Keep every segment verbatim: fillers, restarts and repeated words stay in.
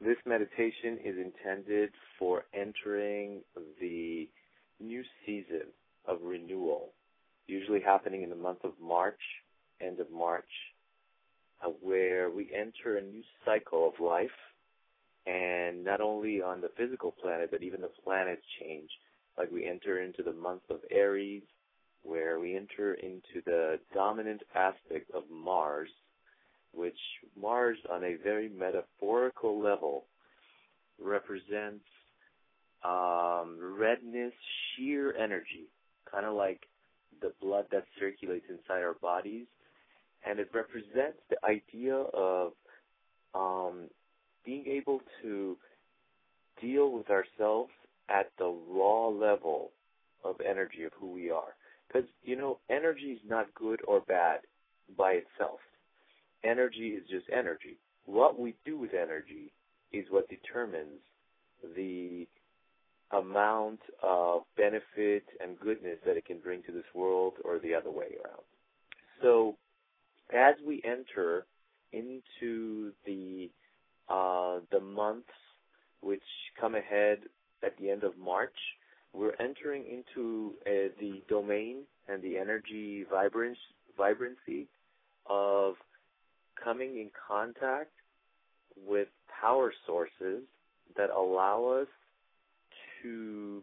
This meditation is intended for entering the new season of renewal, usually happening in the month of March, end of March, uh, where we enter a new cycle of life, and not only on the physical planet, but even the planets change. Like we enter into the month of Aries, where we enter into the dominant aspect of Mars, which Mars on a very metaphorical level represents um, redness, sheer energy, kind of like the blood that circulates inside our bodies. And it represents the idea of um, being able to deal with ourselves at the raw level of energy of who we are. Because, you know, energy is not good or bad by itself. Energy is just energy. What we do with energy is what determines the amount of benefit and goodness that it can bring to this world, or the other way around. So as we enter into the uh, the months which come ahead at the end of March, we're entering into uh, the domain and the energy vibrance, vibrancy of coming in contact with power sources that allow us to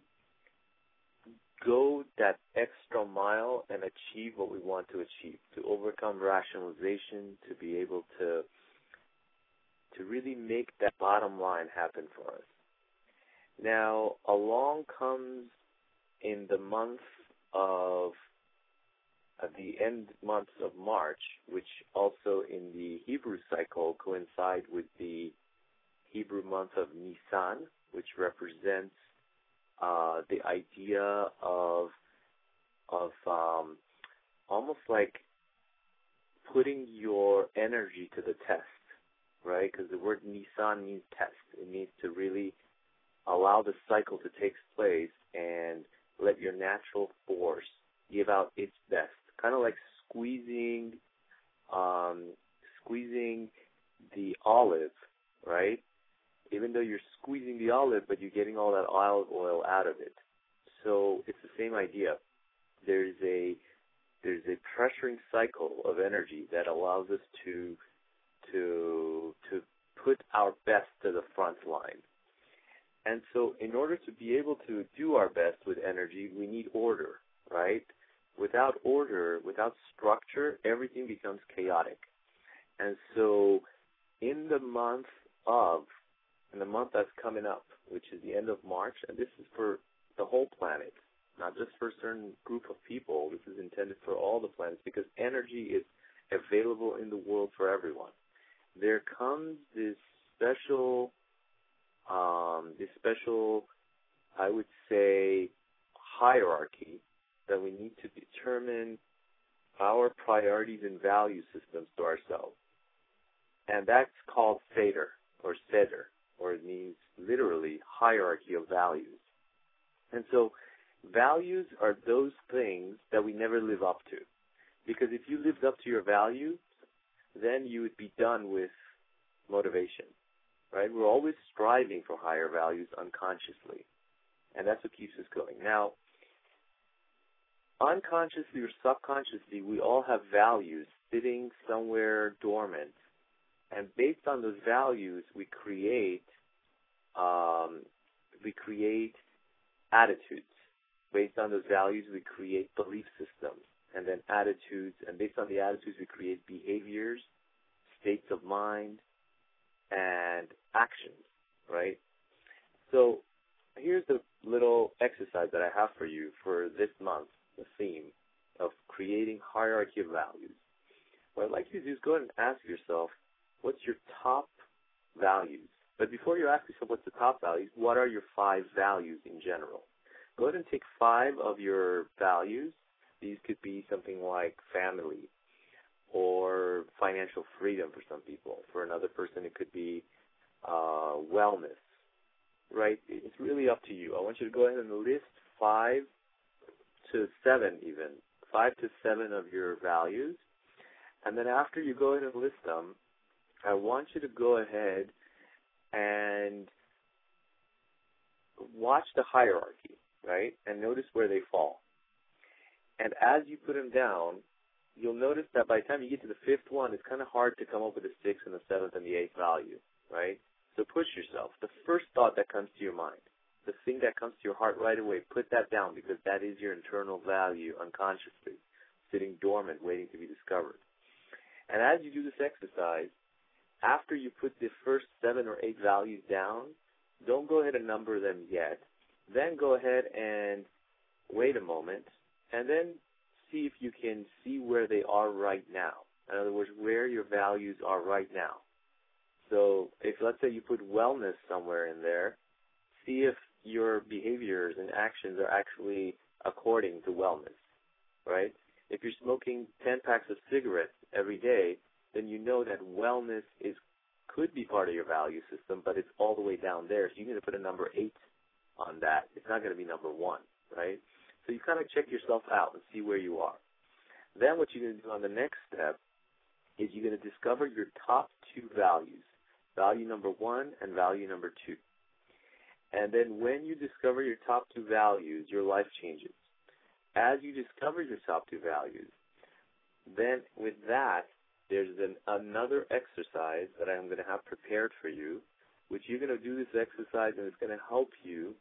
go that extra mile and achieve what we want to achieve, to overcome rationalization, to be able to to really make that bottom line happen for us. Now, along comes in the month of at the end months of March, which also in the Hebrew cycle coincide with the Hebrew month of Nisan, which represents uh, the idea of of um, almost like putting your energy to the test, right? Because the word Nisan means test. It means to really allow the cycle to take place and let your natural force give out its best. Kind of like squeezing, um, squeezing the olive, right? Even though you're squeezing the olive, but you're getting all that olive oil out of it. So it's the same idea. There's a there's a pressuring cycle of energy that allows us to to to put our best to the front line. And so in order to be able to do our best with energy, we need order, right? Without order, without structure, everything becomes chaotic. And so in the month of, in the month that's coming up, which is the end of March, and this is for the whole planet, not just for a certain group of people. This is intended for all the planets because energy is available in the world for everyone. There comes this special, um, this special, I would say, hierarchy that we need to determine our priorities and value systems to ourselves. And that's called Seder, or Seder, or it means literally hierarchy of values. And so values are those things that we never live up to. Because if you lived up to your values, then you would be done with motivation, right? We're always striving for higher values unconsciously. And that's what keeps us going. Now, unconsciously or subconsciously, we all have values sitting somewhere dormant. And based on those values, we create um, we create attitudes. Based on those values, we create belief systems, and then attitudes. And based on the attitudes, we create behaviors, states of mind, and actions, right? So here's a little exercise that I have for you for this month, the theme of creating hierarchy of values. What I'd like you to do is go ahead and ask yourself, what's your top values? But before you ask yourself what's the top values, what are your five values in general? Go ahead and take five of your values. These could be something like family or financial freedom for some people. For another person, it could be uh, wellness, right? It's really up to you. I want you to go ahead and list five to seven even, five to seven of your values. And then after you go ahead and list them, I want you to go ahead and watch the hierarchy, right? And notice where they fall. And as you put them down, you'll notice that by the time you get to the fifth one, it's kind of hard to come up with the sixth and the seventh and the eighth value, right? So push yourself. The first thought that comes to your mind, the thing that comes to your heart right away, put that down, because that is your internal value unconsciously, sitting dormant, waiting to be discovered. And as you do this exercise, after you put the first seven or eight values down, don't go ahead and number them yet. Then go ahead and wait a moment, and then see if you can see where they are right now. In other words, where your values are right now. So if, let's say, you put wellness somewhere in there, see if your behaviors and actions are actually according to wellness, right? If you're smoking ten packs of cigarettes every day, then you know that wellness is could be part of your value system, but it's all the way down there. So you need to put a number eight on that. It's not going to be number one, right? So you kind of check yourself out and see where you are. Then what you're going to do on the next step is you're going to discover your top two values, value number one and value number two. And then when you discover your top two values, your life changes. As you discover your top two values, then with that, there's an, another exercise that I'm going to have prepared for you, which you're going to do this exercise, and it's going to help you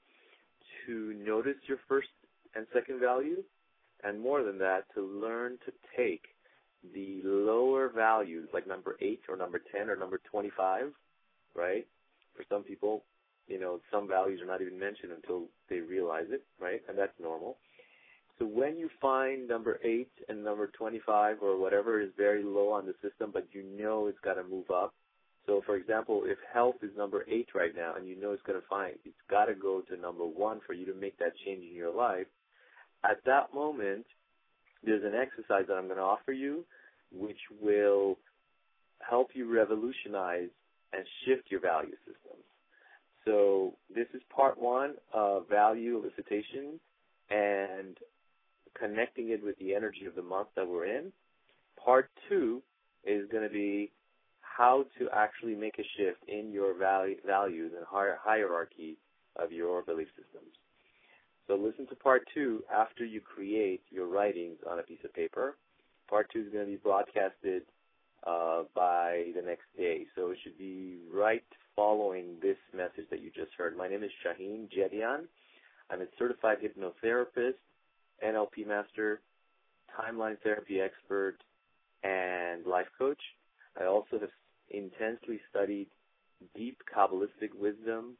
to notice your first and second value, and more than that, to learn to take the lower values, like number eight or number ten or number twenty-five, right? For some people, you know, some values are not even mentioned until they realize it, right? And that's normal. So when you find number eight and number twenty-five or whatever is very low on the system, but you know it's got to move up. So, for example, if health is number eight right now and you know it's going to find, it's got to go to number one for you to make that change in your life. At that moment, there's an exercise that I'm going to offer you, which will help you revolutionize and shift your value systems. So this is part one of value elicitation and connecting it with the energy of the month that we're in. Part two is going to be how to actually make a shift in your value, values and hierarchy of your belief systems. So listen to part two after you create your writings on a piece of paper. Part two is going to be broadcasted uh, by the next day. So it should be right following this message that you just heard. My name is Shaheen Jedian. I'm a certified hypnotherapist, N L P master, timeline therapy expert, and life coach. I also have intensely studied deep Kabbalistic wisdom,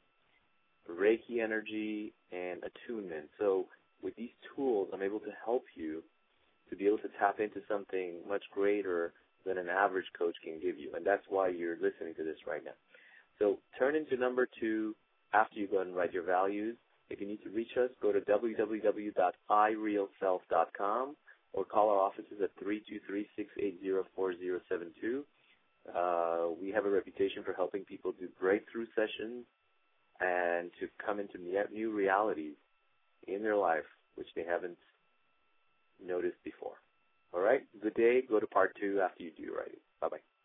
Reiki energy, and attunement. So with these tools, I'm able to help you to be able to tap into something much greater than an average coach can give you. And that's why you're listening to this right now. So turn into number two after you go and write your values. If you need to reach us, go to w w w dot i real self dot com or call our offices at three two three, six eight zero, four zero seven two. Uh, we have a reputation for helping people do breakthrough sessions and to come into new realities in their life which they haven't noticed before. All right? Good day. Go to part two after you do your writing. Bye-bye.